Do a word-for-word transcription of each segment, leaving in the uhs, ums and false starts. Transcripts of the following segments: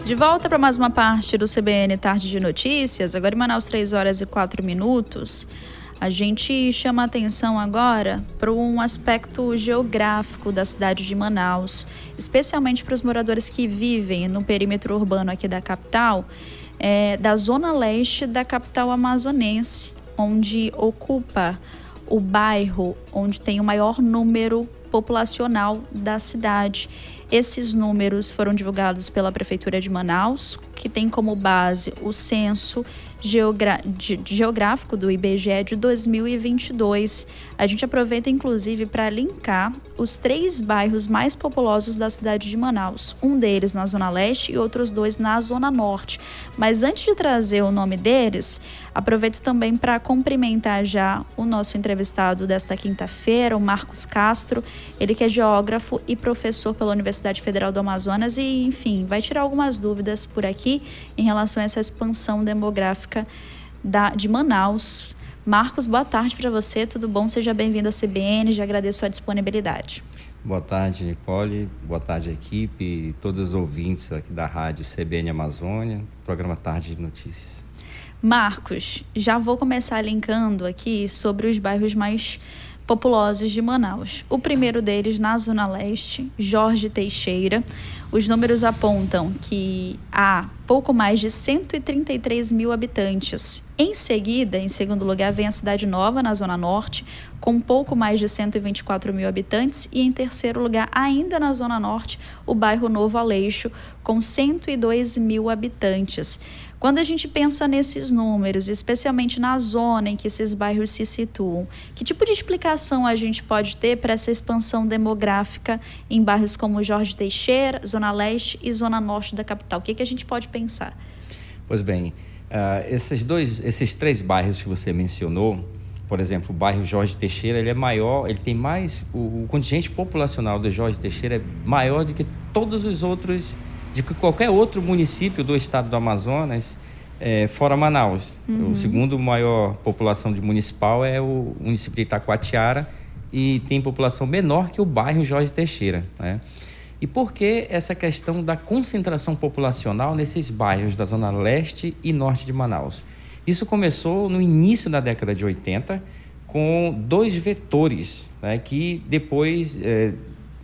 De volta para mais uma parte do C B N Tarde de Notícias, agora em Manaus, três horas e quatro minutos. A gente chama a atenção agora para um aspecto geográfico da cidade de Manaus, especialmente para os moradores que vivem no perímetro urbano aqui da capital, é, da zona leste da capital amazonense, onde ocupa o bairro onde tem o maior número populacional da cidade. Esses números foram divulgados pela Prefeitura de Manaus, que tem como base o censo geogra- de, geográfico do I B G E de dois mil e vinte e dois. A gente aproveita, inclusive, para linkar os três bairros mais populosos da cidade de Manaus. Um deles na Zona Leste e outros dois na Zona Norte. Mas antes de trazer o nome deles, aproveito também para cumprimentar já o nosso entrevistado desta quinta-feira, o Marcos Castro. Ele que é geógrafo e professor pela Universidade Federal do Amazonas e, enfim, vai tirar algumas dúvidas por aqui em relação a essa expansão demográfica da, de Manaus. Marcos, boa tarde para você, tudo bom? Seja bem-vindo à C B N, já agradeço a disponibilidade. Boa tarde, Nicole, boa tarde, equipe e todos os ouvintes aqui da rádio C B N Amazônia, programa Tarde de Notícias. Marcos, já vou começar linkando aqui sobre os bairros mais populosos de Manaus. O primeiro deles, na Zona Leste, Jorge Teixeira. Os números apontam que há pouco mais de cento e trinta e três mil habitantes. Em seguida, em segundo lugar, vem a Cidade Nova, na Zona Norte, com pouco mais de cento e vinte e quatro mil habitantes. E em terceiro lugar, ainda na Zona Norte, o bairro Novo Aleixo, com cento e dois mil habitantes. Quando a gente pensa nesses números, especialmente na zona em que esses bairros se situam, que tipo de explicação a gente pode ter para essa expansão demográfica em bairros como Jorge Teixeira, Zona Leste e Zona Norte da capital? O que, que a gente pode pensar? Pois bem, uh, esses, dois, esses três bairros que você mencionou, por exemplo, o bairro Jorge Teixeira, ele é maior, ele tem mais, o, o contingente populacional do Jorge Teixeira é maior do que todos os outros, de que qualquer outro município do estado do Amazonas, é, fora Manaus. Uhum. O segundo maior população de municipal é o município de Itacoatiara e tem população menor que o bairro Jorge Teixeira, né? E por que essa questão da concentração populacional nesses bairros da Zona Leste e Norte de Manaus? Isso começou no início da década de oitenta com dois vetores, né, que depois é,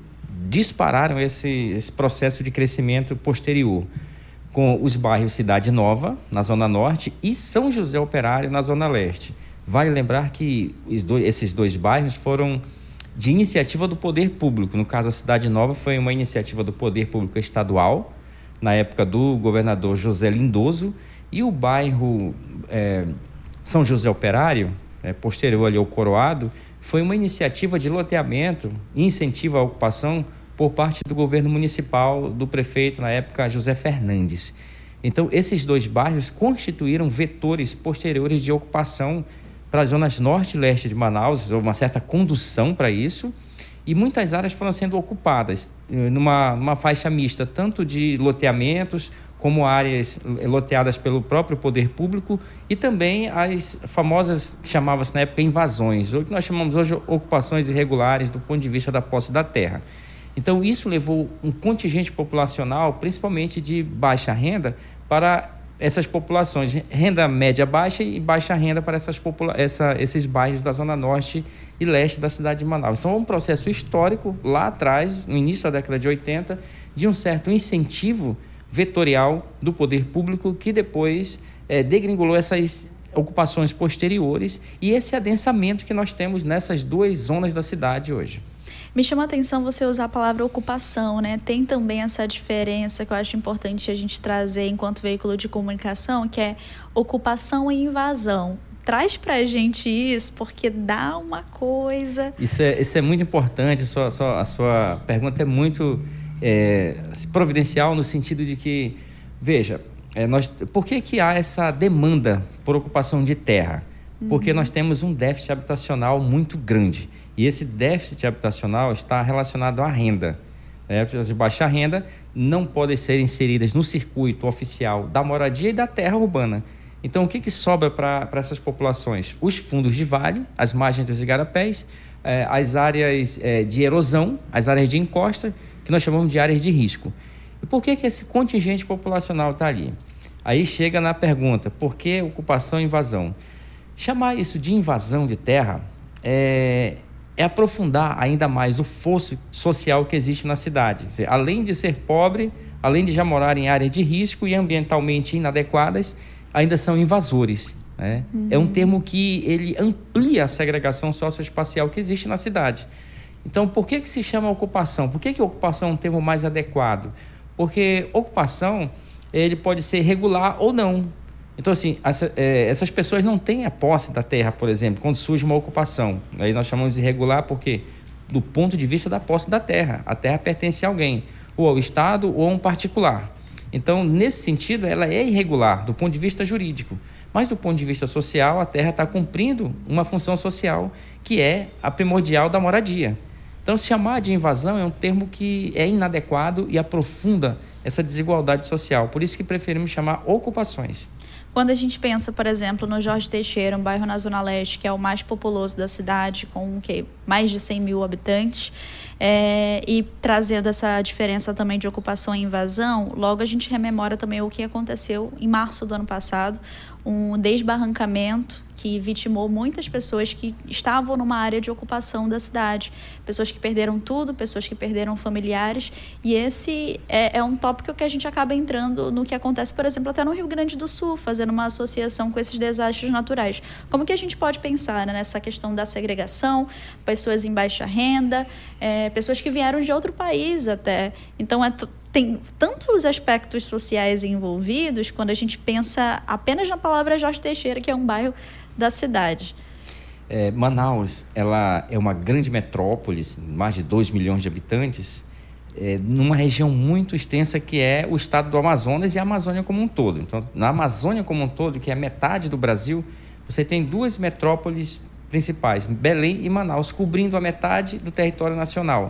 dispararam esse, esse processo de crescimento posterior, com os bairros Cidade Nova, na Zona Norte, e São José Operário, na Zona Leste. Vale lembrar que os dois, esses dois bairros foram de iniciativa do poder público. No caso, a Cidade Nova foi uma iniciativa do poder público estadual, na época do governador José Lindoso, e o bairro é, São José Operário, é, posterior ali ao Coroado, foi uma iniciativa de loteamento e incentivo à ocupação por parte do governo municipal, do prefeito, na época, José Fernandes. Então, esses dois bairros constituíram vetores posteriores de ocupação para as zonas norte e leste de Manaus, uma certa condução para isso, e muitas áreas foram sendo ocupadas numa, numa faixa mista, tanto de loteamentos, como áreas loteadas pelo próprio poder público e também as famosas, que chamavam-se na época invasões, ou que nós chamamos hoje ocupações irregulares do ponto de vista da posse da terra. Então isso levou um contingente populacional, principalmente de baixa renda, para essas populações, renda média baixa e baixa renda para essas popula- essa, esses bairros da Zona Norte e Leste da cidade de Manaus. Então é um processo histórico, lá atrás, no início da década de oitenta, de um certo incentivo vetorial do poder público que depois é, degringolou essas ocupações posteriores e esse adensamento que nós temos nessas duas zonas da cidade hoje. Me chama a atenção você usar a palavra ocupação, né? Tem também essa diferença que eu acho importante a gente trazer enquanto veículo de comunicação, que é ocupação e invasão. Traz pra gente isso, porque dá uma coisa... Isso é, isso é muito importante, a sua, a sua, a sua pergunta é muito... É, providencial no sentido de que, veja, é, nós, por que que há essa demanda por ocupação de terra? Uhum. Porque nós temos um déficit habitacional muito grande e esse déficit habitacional está relacionado à renda. Né? Pessoas de baixa renda não podem ser inseridas no circuito oficial da moradia e da terra urbana. Então, o que que sobra para essas populações? Os fundos de vale, as margens dos igarapés, eh, as áreas eh, de erosão, as áreas de encosta, que nós chamamos de áreas de risco. E por que, que esse contingente populacional está ali? Aí chega na pergunta, por que ocupação e invasão? Chamar isso de invasão de terra é, é aprofundar ainda mais o fosso social que existe na cidade. Quer dizer, além de ser pobre, além de já morar em áreas de risco e ambientalmente inadequadas, ainda são invasores, né? Uhum. É um termo que ele amplia a segregação socioespacial que existe na cidade. Então, por que que se chama ocupação? Por que que ocupação é um termo mais adequado? Porque ocupação, ele pode ser regular ou não. Então, assim, essa, é, essas pessoas não têm a posse da terra, por exemplo, quando surge uma ocupação. Aí nós chamamos de irregular porque, do ponto de vista da posse da terra, a terra pertence a alguém, ou ao Estado ou a um particular. Então, nesse sentido, ela é irregular do ponto de vista jurídico. Mas, do ponto de vista social, a terra está cumprindo uma função social que é a primordial da moradia. Então, se chamar de invasão é um termo que é inadequado e aprofunda essa desigualdade social. Por isso que preferimos chamar ocupações. Quando a gente pensa, por exemplo, no Jorge Teixeira, um bairro na Zona Leste, que é o mais populoso da cidade, com que, mais de cem mil habitantes, é, e trazendo essa diferença também de ocupação e invasão, logo a gente rememora também o que aconteceu em março do ano passado, um desbarrancamento que vitimou muitas pessoas que estavam numa área de ocupação da cidade. Pessoas que perderam tudo, pessoas que perderam familiares. E esse é, é um tópico que a gente acaba entrando no que acontece, por exemplo, até no Rio Grande do Sul, fazendo uma associação com esses desastres naturais. Como que a gente pode pensar, né, nessa questão da segregação, pessoas em baixa renda, é, pessoas que vieram de outro país até. Então, é tem tantos aspectos sociais envolvidos quando a gente pensa apenas na palavra Jorge Teixeira, que é um bairro da cidade. É, Manaus, ela é uma grande metrópole, mais de dois milhões de habitantes, é, numa região muito extensa que é o estado do Amazonas e a Amazônia como um todo. Então, na Amazônia como um todo, que é metade do Brasil, você tem duas metrópoles principais, Belém e Manaus, cobrindo a metade do território nacional.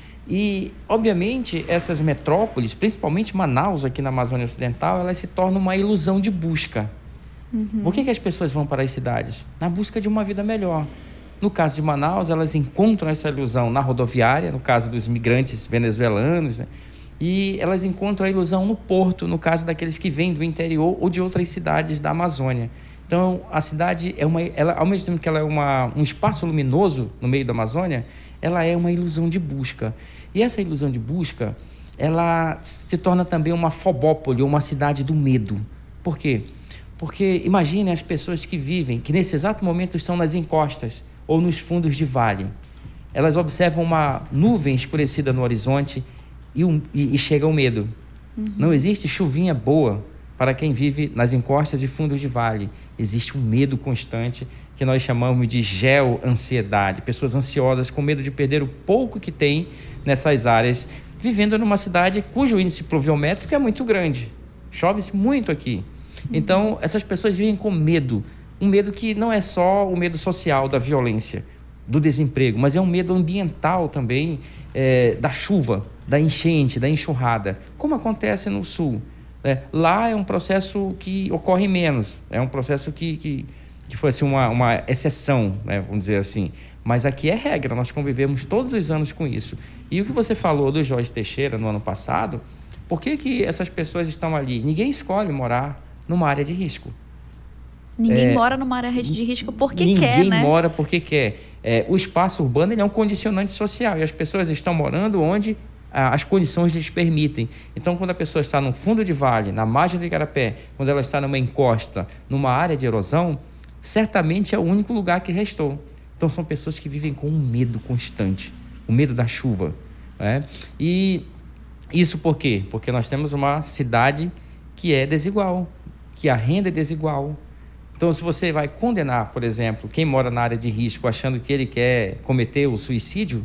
E, obviamente, essas metrópoles, principalmente Manaus, aqui na Amazônia Ocidental, elas se tornam uma ilusão de busca. Uhum. Por que que as pessoas vão para as cidades? Na busca de uma vida melhor. No caso de Manaus, elas encontram essa ilusão na rodoviária, no caso dos imigrantes venezuelanos, né? E elas encontram a ilusão no porto, no caso daqueles que vêm do interior ou de outras cidades da Amazônia. Então, a cidade, é uma, ela, ao mesmo tempo que ela é uma, um espaço luminoso no meio da Amazônia, ela é uma ilusão de busca. E essa ilusão de busca, ela se torna também uma fobópole, uma cidade do medo. Por quê? Porque imaginem as pessoas que vivem, que nesse exato momento estão nas encostas ou nos fundos de vale. Elas observam uma nuvem escurecida no horizonte e, um, e, e chega o medo. Uhum. Não existe chuvinha boa para quem vive nas encostas e fundos de vale. Existe um medo constante que nós chamamos de geoansiedade. Pessoas ansiosas com medo de perder o pouco que tem nessas áreas, vivendo numa cidade cujo índice pluviométrico é muito grande. Chove-se muito aqui. Então, essas pessoas vivem com medo. Um medo que não é só o medo social da violência, do desemprego, mas é um medo ambiental também, é, da chuva, da enchente, da enxurrada, como acontece no sul. Né? Lá é um processo que ocorre menos, é um processo que, que, que foi assim, uma, uma exceção, né? Vamos dizer assim. Mas aqui é regra, nós convivemos todos os anos com isso. E o que você falou do Jorge Teixeira no ano passado, por que que essas pessoas estão ali? Ninguém escolhe morar numa área de risco. Ninguém é, mora numa área de risco porque ninguém quer, né? Ninguém mora porque quer. É, o espaço urbano ele é um condicionante social e as pessoas estão morando onde ah, as condições lhes permitem. Então, quando a pessoa está no fundo de vale, na margem do Igarapé, quando ela está numa encosta, numa área de erosão, certamente é o único lugar que restou. Então, são pessoas que vivem com um medo constante, o medo da chuva. Né? E isso por quê? Porque nós temos uma cidade que é desigual, que a renda é desigual. Então, se você vai condenar, por exemplo, quem mora na área de risco achando que ele quer cometer o suicídio,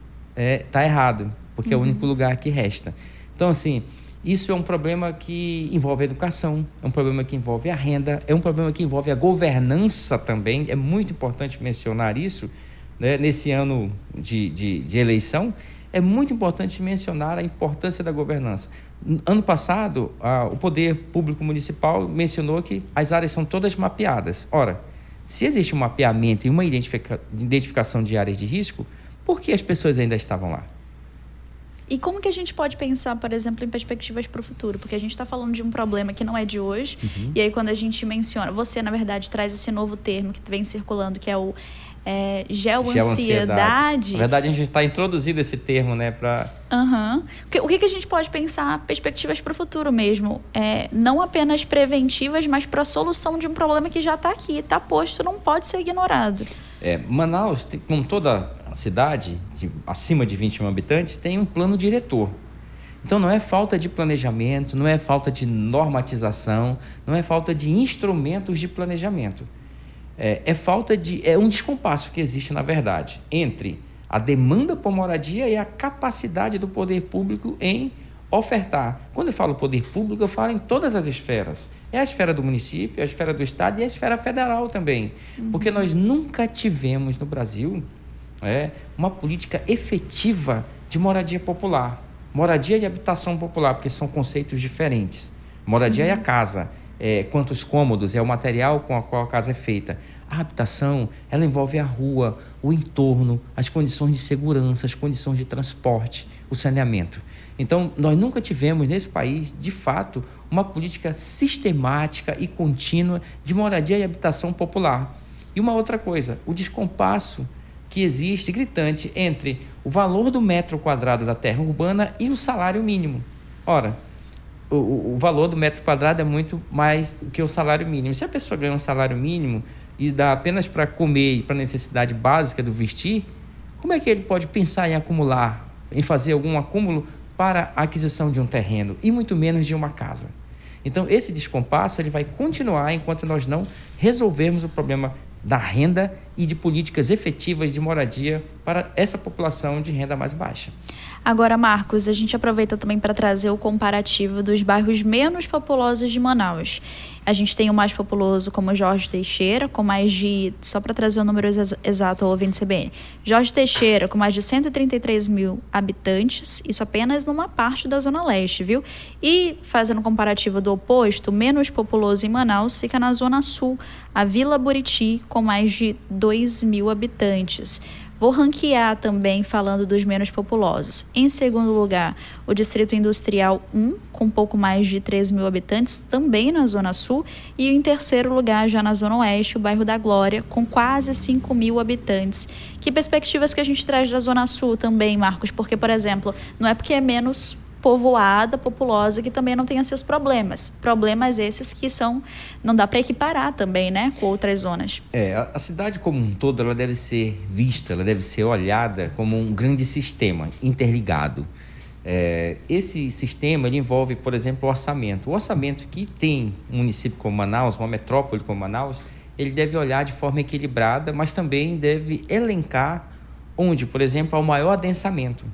está é, errado, porque uhum. é o único lugar que resta. Então, assim, isso é um problema que envolve a educação, é um problema que envolve a renda, é um problema que envolve a governança também. É muito importante mencionar isso, né? Nesse ano de, de, de eleição, é muito importante mencionar a importância da governança. Ano passado, a, o Poder Público Municipal mencionou que as áreas são todas mapeadas. Ora, se existe um mapeamento e uma identifica, identificação de áreas de risco, por que as pessoas ainda estavam lá? E como que a gente pode pensar, por exemplo, em perspectivas para o futuro? Porque a gente está falando de um problema que não é de hoje, uhum. E aí quando a gente menciona, você na verdade traz esse novo termo que vem circulando, que é o é, geoansiedade. Na verdade, a gente está introduzindo esse termo, né, para... Uhum. O que, que a gente pode pensar perspectivas para o futuro mesmo? É, não apenas preventivas, mas para a solução de um problema que já está aqui, está posto, não pode ser ignorado. É, Manaus, como toda cidade de, acima de vinte mil habitantes, tem um plano diretor. Então não é falta de planejamento, não é falta de normatização, não é falta de instrumentos de planejamento. É, é falta de... é um descompasso que existe, na verdade, entre a demanda por moradia e a capacidade do poder público em ofertar. Quando eu falo poder público, eu falo em todas as esferas. É a esfera do município, é a esfera do estado e a esfera federal também. Uhum. Porque nós nunca tivemos no Brasil é, uma política efetiva de moradia popular. Moradia e habitação popular, porque são conceitos diferentes. Moradia uhum. é a casa. É, quantos cômodos, é o material com o qual a casa é feita. A habitação, ela envolve a rua, o entorno, as condições de segurança, as condições de transporte, o saneamento. Então, nós nunca tivemos nesse país, de fato, uma política sistemática e contínua de moradia e habitação popular. E uma outra coisa, o descompasso que existe gritante entre o valor do metro quadrado da terra urbana e o salário mínimo. Ora, o, o valor do metro quadrado é muito mais do que o salário mínimo. Se a pessoa ganha um salário mínimo e dá apenas para comer e para a necessidade básica do vestir, como é que ele pode pensar em acumular, em fazer algum acúmulo para a aquisição de um terreno e muito menos de uma casa? Então, esse descompasso ele vai continuar enquanto nós não resolvermos o problema da renda e de políticas efetivas de moradia para essa população de renda mais baixa. Agora, Marcos, a gente aproveita também para trazer o comparativo dos bairros menos populosos de Manaus. A gente tem o mais populoso como Jorge Teixeira, com mais de, só para trazer o número ex- exato ao ouvinte C B N, Jorge Teixeira com mais de cento e trinta e três mil habitantes, isso apenas numa parte da Zona Leste, viu? E, fazendo um comparativo do oposto, menos populoso em Manaus fica na Zona Sul, a Vila Buriti, com mais de dois mil habitantes. Vou ranquear também falando dos menos populosos. Em segundo lugar, o Distrito Industrial um, com pouco mais de três mil habitantes, também na Zona Sul. E em terceiro lugar, já na Zona Oeste, o bairro da Glória, com quase cinco mil habitantes. Que perspectivas que a gente traz da Zona Sul também, Marcos? Porque, por exemplo, não é porque é menos povoada, populosa, que também não tenha seus problemas. Problemas esses que são, não dá para equiparar também, né, com outras zonas. É, a, a cidade como um todo, ela deve ser vista, ela deve ser olhada como um grande sistema interligado. É, esse sistema, ele envolve, por exemplo, o orçamento. O orçamento que tem um município como Manaus, uma metrópole como Manaus, ele deve olhar de forma equilibrada, mas também deve elencar onde, por exemplo, há o maior adensamento.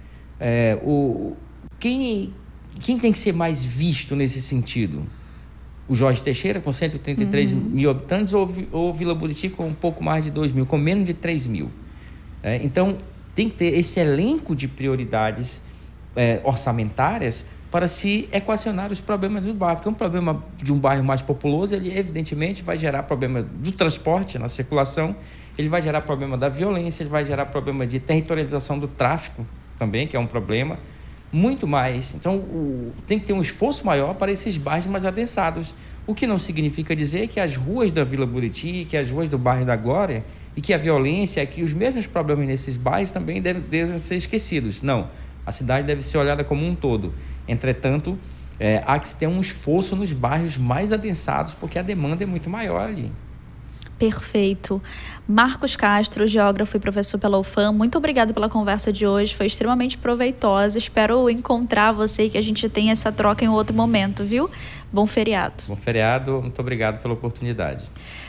É, o Quem, quem tem que ser mais visto nesse sentido? O Jorge Teixeira, com cento e trinta e três uhum. mil habitantes, ou, ou Vila Buriti, com um pouco mais de dois mil, com menos de três mil. É, então, tem que ter esse elenco de prioridades é, orçamentárias para se equacionar os problemas do bairro. Porque um problema de um bairro mais populoso, ele evidentemente vai gerar problema do transporte, na circulação, ele vai gerar problema da violência, ele vai gerar problema de territorialização do tráfico também, que é um problema. Muito mais. Então, o, tem que ter um esforço maior para esses bairros mais adensados. O que não significa dizer que as ruas da Vila Buriti, que as ruas do bairro da Glória, e que a violência, que os mesmos problemas nesses bairros também devem, devem ser esquecidos. Não. A cidade deve ser olhada como um todo. Entretanto, é, há que se ter um esforço nos bairros mais adensados, porque a demanda é muito maior ali. Perfeito. Marcos Castro, geógrafo e professor pela U F A M, muito obrigado pela conversa de hoje, foi extremamente proveitosa. Espero encontrar você e que a gente tenha essa troca em outro momento, viu? Bom feriado. Bom feriado, muito obrigado pela oportunidade.